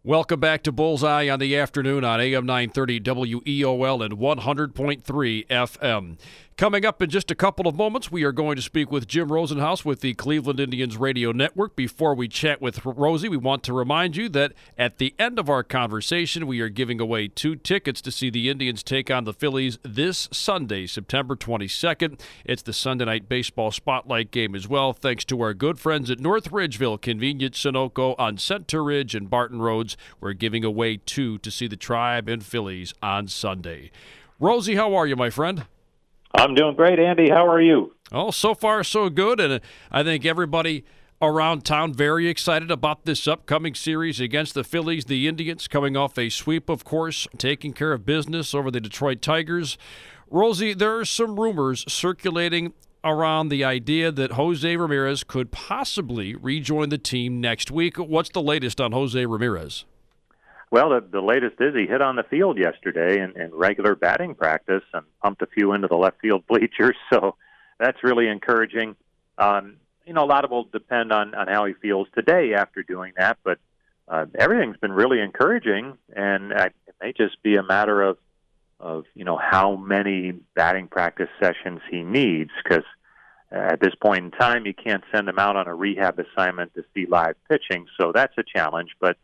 Welcome back to Bullseye on the afternoon on AM 930 WEOL and 100.3 FM. Coming up in just a couple of moments, we are going to speak with Jim Rosenhaus with the Cleveland Indians Radio Network. Before we chat with Rosie, we want to remind you that at the end of our conversation, we are giving away 2 tickets to see the Indians take on the Phillies this Sunday, September 22nd. It's the Sunday Night Baseball Spotlight game as well, thanks to our good friends at North Ridgeville Convenient Sunoco on Center Ridge and Barton Roads. We're giving away 2 to see the Tribe and Phillies on Sunday. Rosie, how are you, my friend? I'm doing great, Andy. How are you? Oh, so far so good, and I think everybody around town very excited about this upcoming series against the Phillies. The Indians coming off a sweep, of course, taking care of business over the Detroit Tigers. Rosie, there are some rumors circulating around the idea that Jose Ramirez could possibly rejoin the team next week. What's the latest on Jose Ramirez? Well, the latest is he hit on the field yesterday in regular batting practice and pumped a few into the left field bleachers, so that's really encouraging. A lot of it will depend on how he feels today after doing that, but everything's been really encouraging, and it may just be a matter of how many batting practice sessions he needs, because at this point in time, you can't send him out on a rehab assignment to see live pitching, so that's a challenge, but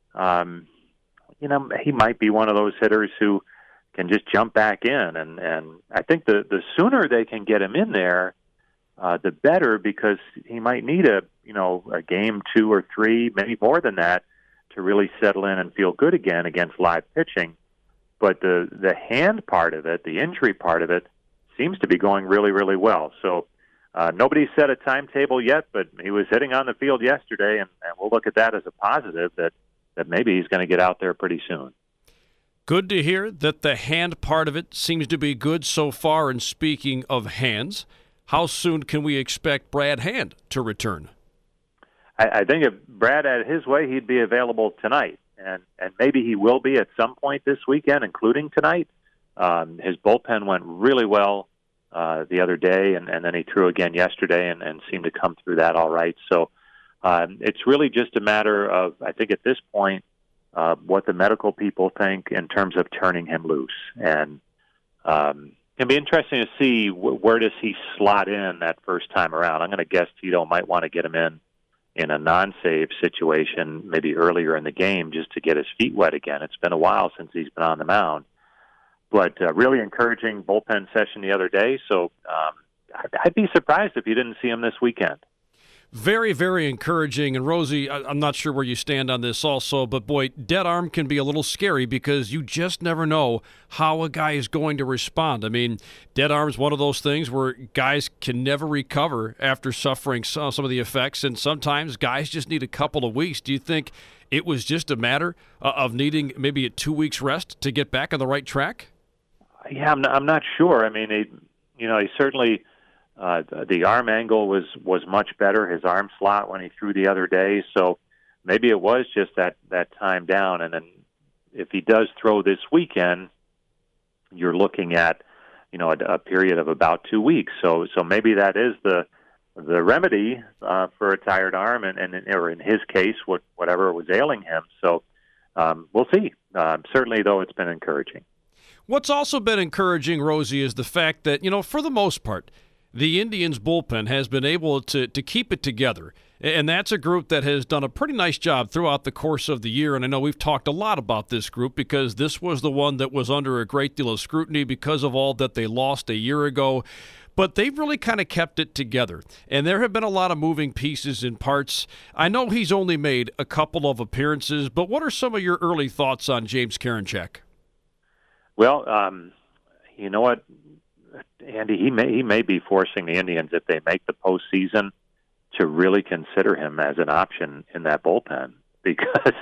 he might be one of those hitters who can just jump back in. And I think the sooner they can get him in there, the better, because he might need a game 2 or 3, maybe more than that, to really settle in and feel good again against live pitching. But the hand part of it, the injury part of it, seems to be going really, really well. So nobody's set a timetable yet, but he was hitting on the field yesterday, and we'll look at that as a positive that maybe he's going to get out there pretty soon. Good to hear that the hand part of it seems to be good so far. And speaking of hands, how soon can we expect Brad Hand to return? I think if Brad had his way, he'd be available tonight. And maybe he will be at some point this weekend, including tonight. His bullpen went really well the other day, and then he threw again yesterday and seemed to come through that all right. So it's really just a matter of, I think at this point, what the medical people think in terms of turning him loose. And it'll be interesting to see where does he slot in that first time around. I'm going to guess Tito might want to get him in a non-save situation maybe earlier in the game just to get his feet wet again. It's been a while since he's been on the mound. But really encouraging bullpen session the other day, so I'd be surprised if you didn't see him this weekend. Very, very encouraging. And Rosie, I'm not sure where you stand on this also, but boy, dead arm can be a little scary because you just never know how a guy is going to respond. I mean, dead arm's one of those things where guys can never recover after suffering some of the effects, and sometimes guys just need a couple of weeks. Do you think it was just a matter of needing maybe a 2 weeks rest to get back on the right track? Yeah, I'm not sure. I mean, he certainly the arm angle was much better. His arm slot when he threw the other day, so maybe it was just that time down. And then if he does throw this weekend, you're looking at a period of about 2 weeks. So maybe that is the remedy for a tired arm, or in his case, whatever was ailing him. So we'll see. Certainly, though, it's been encouraging. What's also been encouraging, Rosie, is the fact that, for the most part, the Indians' bullpen has been able to keep it together. And that's a group that has done a pretty nice job throughout the course of the year. And I know we've talked a lot about this group because this was the one that was under a great deal of scrutiny because of all that they lost a year ago. But they've really kind of kept it together. And there have been a lot of moving pieces and parts. I know he's only made a couple of appearances, but what are some of your early thoughts on James Karinchak? Well, you know what, Andy, he may be forcing the Indians, if they make the postseason, to really consider him as an option in that bullpen because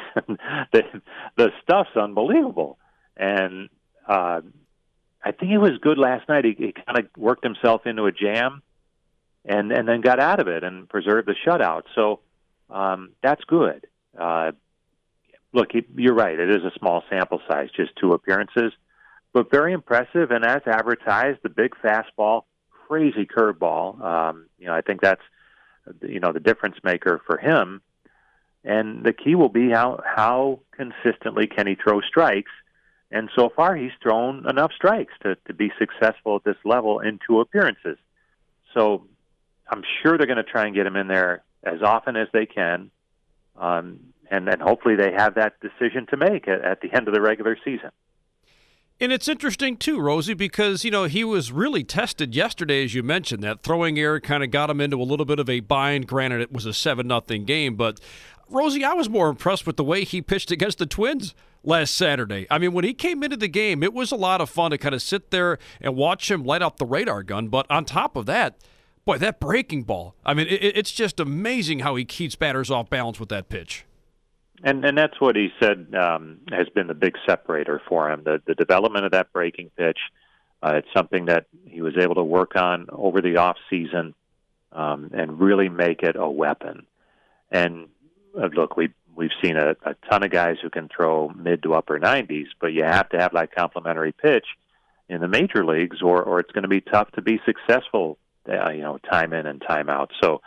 the stuff's unbelievable. And I think he was good last night. He kind of worked himself into a jam and then got out of it and preserved the shutout. So that's good. Look, you're right. It is a small sample size, just 2 appearances. But very impressive, and as advertised, the big fastball, crazy curveball. I think that's, the difference maker for him. And the key will be how consistently can he throw strikes. And so far, he's thrown enough strikes to be successful at this level in 2 appearances. So I'm sure they're going to try and get him in there as often as they can. And then hopefully they have that decision to make at the end of the regular season. And it's interesting, too, Rosie, because, he was really tested yesterday, as you mentioned. That throwing error kind of got him into a little bit of a bind. Granted, it was a 7-0 game. But, Rosie, I was more impressed with the way he pitched against the Twins last Saturday. I mean, when he came into the game, it was a lot of fun to kind of sit there and watch him light up the radar gun. But on top of that, boy, that breaking ball. I mean, it's just amazing how he keeps batters off balance with that pitch. And that's what he said has been the big separator for him, the development of that breaking pitch. It's something that he was able to work on over the off season and really make it a weapon. And look, we've seen a ton of guys who can throw mid to upper 90s, but you have to have that complementary pitch in the major leagues, or it's going to be tough to be successful, time in and time out. So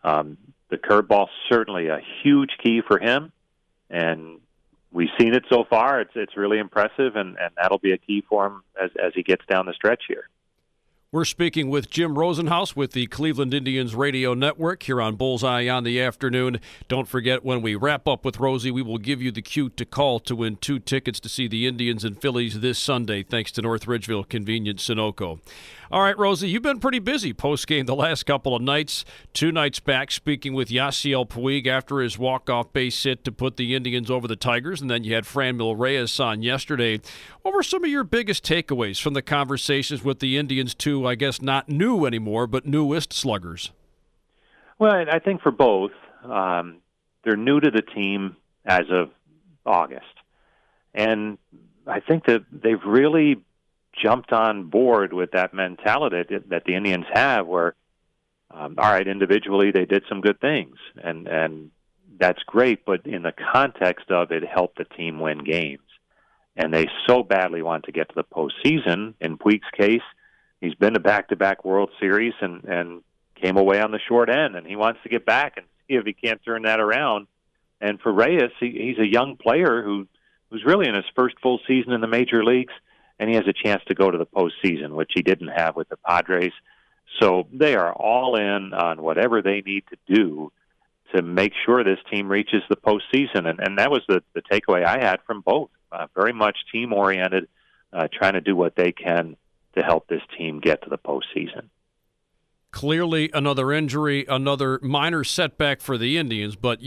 the curveball certainly a huge key for him. And we've seen it so far. It's really impressive, and that'll be a key for him as he gets down the stretch here. We're speaking with Jim Rosenhaus with the Cleveland Indians Radio Network here on Bullseye on the Afternoon. Don't forget, when we wrap up with Rosie, we will give you the cue to call to win 2 tickets to see the Indians and Phillies this Sunday, thanks to North Ridgeville Convenience Sunoco. All right, Rosie, you've been pretty busy post-game the last couple of nights. 2 nights back, speaking with Yasiel Puig after his walk-off base hit to put the Indians over the Tigers, and then you had Franmil Reyes on yesterday. What were some of your biggest takeaways from the conversations with the Indians' 2, I guess not new anymore, but newest sluggers? Well, I think for both, they're new to the team as of August. And I think that they've really jumped on board with that mentality that the Indians have where, all right, individually they did some good things, and that's great, but in the context of it helped the team win games. And they so badly want to get to the postseason. In Puig's case, he's been to back-to-back World Series and came away on the short end, and he wants to get back and see if he can't turn that around. And for Reyes, he's a young player who's really in his first full season in the major leagues, and he has a chance to go to the postseason, which he didn't have with the Padres. So they are all in on whatever they need to do to make sure this team reaches the postseason. And that was the takeaway I had from both. Very much team-oriented, trying to do what they can to help this team get to the postseason. Clearly another injury, another minor setback for the Indians, but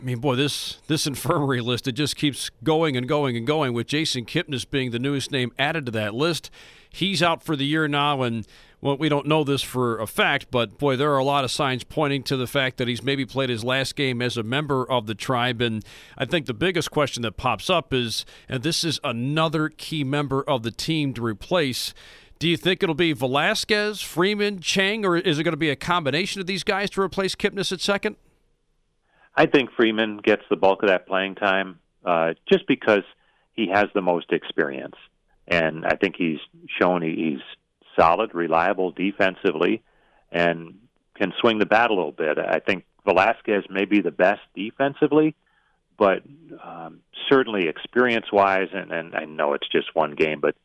this infirmary list, it just keeps going and going and going, with Jason Kipnis being the newest name added to that list. He's out for the year now, and we don't know this for a fact, but boy, there are a lot of signs pointing to the fact that he's maybe played his last game as a member of the Tribe. And I think the biggest question that pops up is, and this is another key member of the team to replace, do you think it'll be Velasquez, Freeman, Chang, or is it going to be a combination of these guys to replace Kipnis at second? I think Freeman gets the bulk of that playing time just because he has the most experience. And I think he's shown he's solid, reliable defensively, and can swing the bat a little bit. I think Velasquez may be the best defensively, but certainly experience-wise, and I know it's just one game, but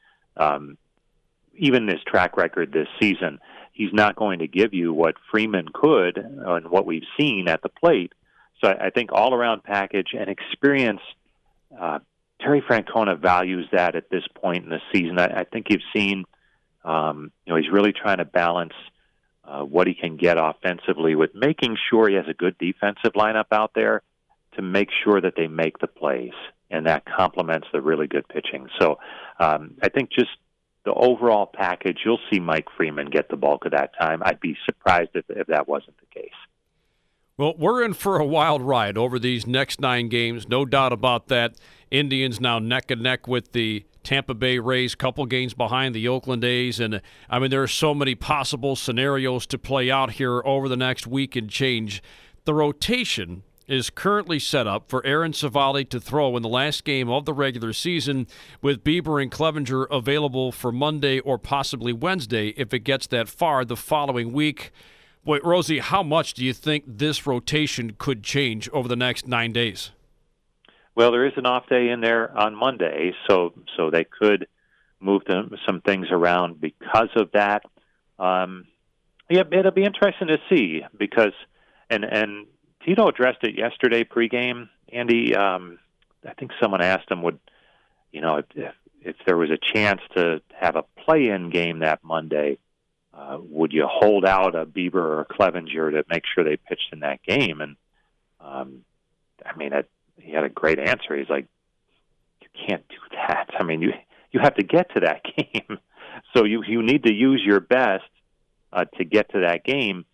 even this track record this season, he's not going to give you what Freeman could and what we've seen at the plate. So I think all-around package and experience, Terry Francona values that at this point in the season. I think you've seen, he's really trying to balance what he can get offensively with making sure he has a good defensive lineup out there to make sure that they make the plays, and that complements the really good pitching. So I think just the overall package, you'll see Mike Freeman get the bulk of that time. I'd be surprised if that wasn't the case. Well, we're in for a wild ride over these next 9 games, no doubt about that. Indians now neck and neck with the Tampa Bay Rays, couple games behind the Oakland A's. And, there are so many possible scenarios to play out here over the next week and change. The rotation is currently set up for Aaron Civale to throw in the last game of the regular season, with Bieber and Clevenger available for Monday or possibly Wednesday if it gets that far the following week. Wait, Rosie, how much do you think this rotation could change over the next 9 days? Well, there is an off day in there on Monday, so they could move some things around because of that. Yeah, it'll be interesting to see because, and Tito addressed it yesterday pregame. Andy, I think someone asked him, if there was a chance to have a play-in game that Monday, would you hold out a Bieber or a Clevenger to make sure they pitched in that game? And he had a great answer. He's like, you can't do that. I mean, you have to get to that game, so you need to use your best to get to that game.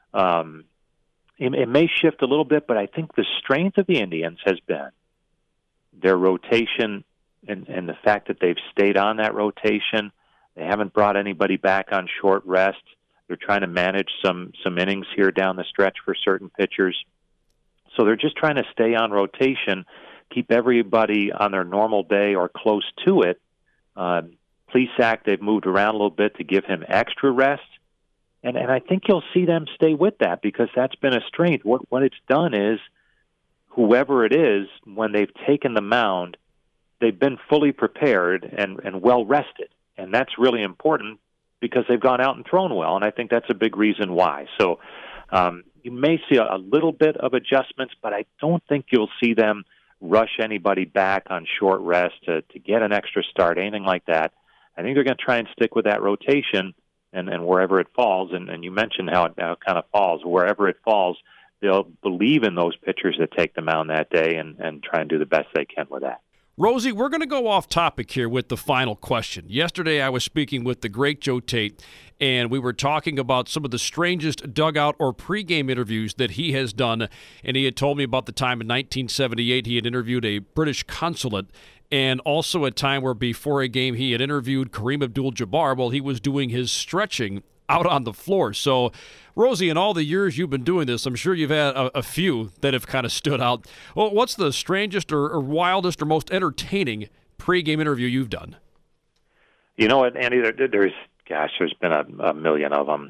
It may shift a little bit, but I think the strength of the Indians has been their rotation and the fact that they've stayed on that rotation. They haven't brought anybody back on short rest. They're trying to manage some innings here down the stretch for certain pitchers. So they're just trying to stay on rotation, keep everybody on their normal day or close to it. Plesac, they've moved around a little bit to give him extra rest. And I think you'll see them stay with that because that's been a strength. What it's done is whoever it is, when they've taken the mound, they've been fully prepared and well rested. And that's really important because they've gone out and thrown well, and I think that's a big reason why. So you may see a little bit of adjustments, but I don't think you'll see them rush anybody back on short rest to get an extra start, anything like that. I think they're going to try and stick with that rotation and wherever it falls, and you mentioned how it kind of falls. Wherever it falls, they'll believe in those pitchers that take the mound that day and try and do the best they can with that. Rosie, we're going to go off topic here with the final question. Yesterday I was speaking with the great Joe Tate, and we were talking about some of the strangest dugout or pregame interviews that he has done, and he had told me about the time in 1978 he had interviewed a British consulate, and also a time where before a game he had interviewed Kareem Abdul-Jabbar while he was doing his stretching out on the floor. So, Rosie, in all the years you've been doing this, I'm sure you've had a few that have kind of stood out. Well, what's the strangest or wildest or most entertaining pregame interview you've done? You know what, Andy, there's been a million of them.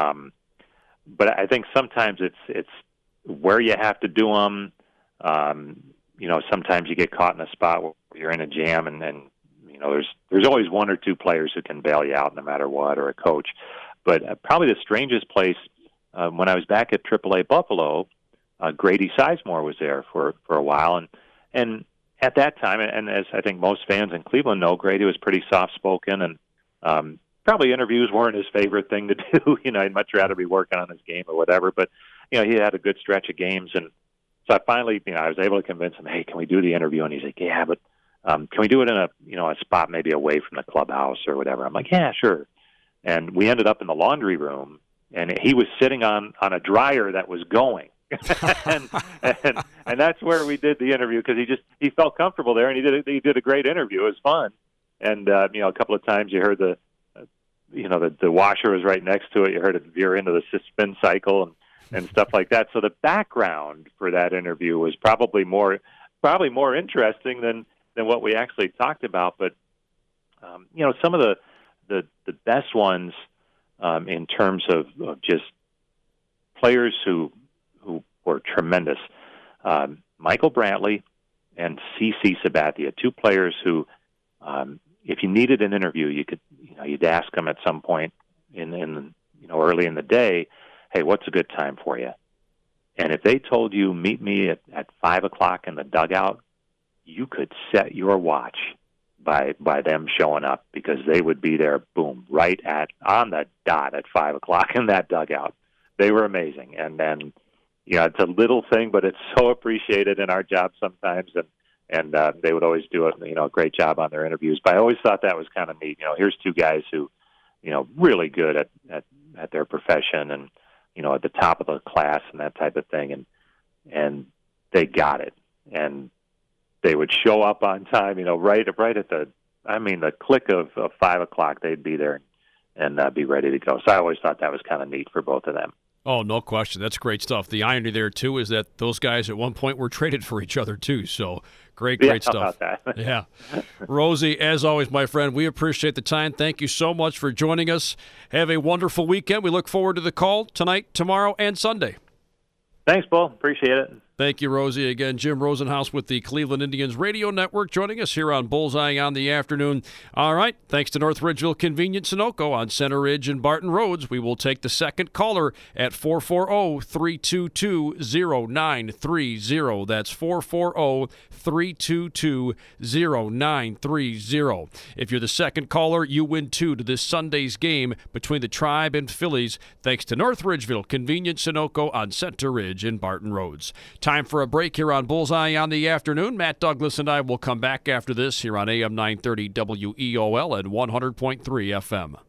But I think sometimes it's where you have to do them. Sometimes you get caught in a spot where you're in a jam and there's always one or two players who can bail you out no matter what, or a coach. But probably the strangest place, when I was back at AAA Buffalo, Grady Sizemore was there for a while. And at that time, and as I think most fans in Cleveland know, Grady was pretty soft-spoken, and probably interviews weren't his favorite thing to do. He'd much rather be working on his game or whatever. But, he had a good stretch of games. And so I finally, I was able to convince him, hey, can we do the interview? And he's like, yeah, but can we do it in a spot maybe away from the clubhouse or whatever? I'm like, yeah, sure. And we ended up in the laundry room, and he was sitting on a dryer that was going. and that's where we did the interview because he felt comfortable there, and he did a great interview. It was fun. And a couple of times you heard the washer was right next to it. You heard it veer into the spin cycle and stuff like that. So the background for that interview was probably more interesting than what we actually talked about. But some of the best ones in terms of just players who were tremendous. Michael Brantley and CC Sabathia, two players who, if you needed an interview, you'd ask them at some point in early in the day, hey, what's a good time for you? And if they told you, meet me at 5 o'clock in the dugout, you could set your watch by them showing up because they would be there, boom, right on the dot at 5 o'clock in that dugout. They were amazing. And then, it's a little thing, but it's so appreciated in our job sometimes. And they would always do a great job on their interviews. But I always thought that was kind of neat. Here's two guys who, really good at their profession and, at the top of the class and that type of thing. And they got it. And they would show up on time, right at the click of 5 o'clock, they'd be there and be ready to go. So I always thought that was kind of neat for both of them. Oh, no question. That's great stuff. The irony there, too, is that those guys at one point were traded for each other, too. So Great How stuff. about that? Yeah. Rosie, as always, my friend, we appreciate the time. Thank you so much for joining us. Have a wonderful weekend. We look forward to the call tonight, tomorrow, and Sunday. Thanks, Bull. Appreciate it. Thank you, Rosie. Again, Jim Rosenhaus with the Cleveland Indians Radio Network joining us here on Bullseye on the Afternoon. All right, thanks to North Ridgeville Convenience Sunoco on Center Ridge and Barton Roads. We will take the second caller at 440-322-0930. That's 440-322-0930. If you're the second caller, you win 2 to this Sunday's game between the Tribe and Phillies, thanks to North Ridgeville Convenience Sunoco on Center Ridge and Barton Roads. Time for a break here on Bullseye on the Afternoon. Matt Douglas and I will come back after this here on AM 930 WEOL and 100.3 FM.